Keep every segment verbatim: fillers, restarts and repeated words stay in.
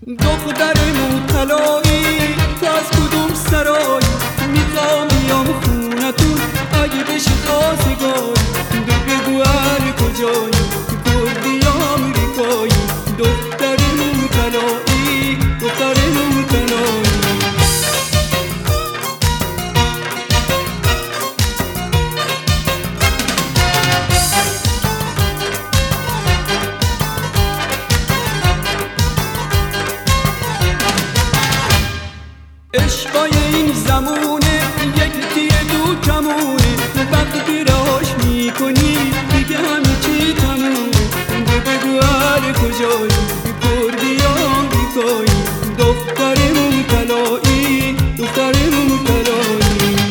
دخترمون طلایی، تو از کدوم سرایی؟ میخوام بیام خونتون اگه بشه خواستگاری. دو بگو اهل کجایی، کردی یا امریکایی؟ دخترمون طلایی، دخترمون طلایی. عشقای این زمونه یک تیه دو کمونه، وقتی رهاش میکنی دیگه همه چی تمومه. ده بگو اهل کجایی، کردی یا امریکایی؟ دخترمون طلایی، دخترمون طلایی.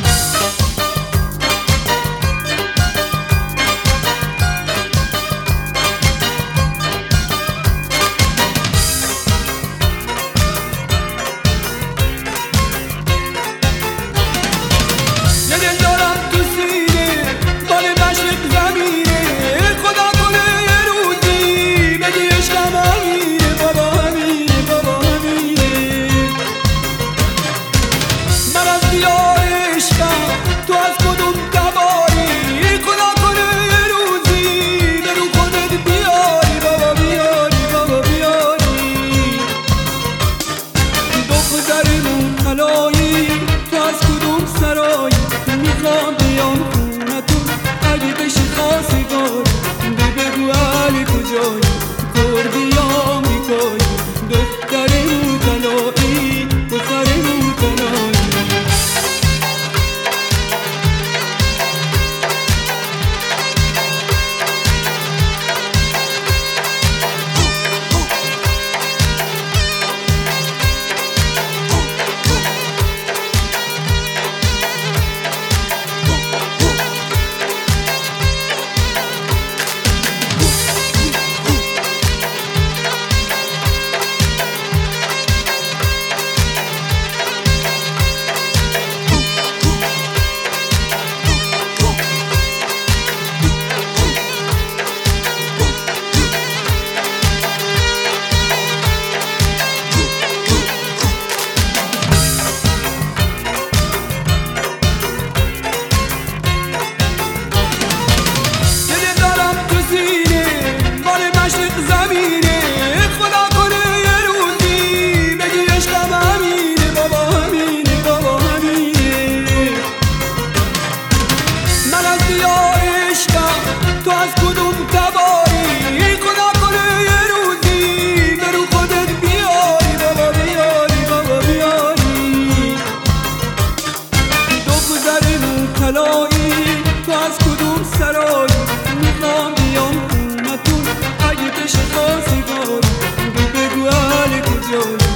تو از کدوم سرایی؟ میخوام بیام خونتون اگه بشه خواستگاری. ده بگو اهل کجایی، کردی یا امریکایی؟ دخترمون طلایی، دخترمون طلایی. تو از کدوم تباری؟ خدا کنه یه روزی برو خودت بیاری، بابا بیاری، بابا بیاری. دخترمون طلایی، تو از کدوم سرایی؟ میخوام بیام خونتون اگه بشه خواستگاری. بگو اهل کجایی،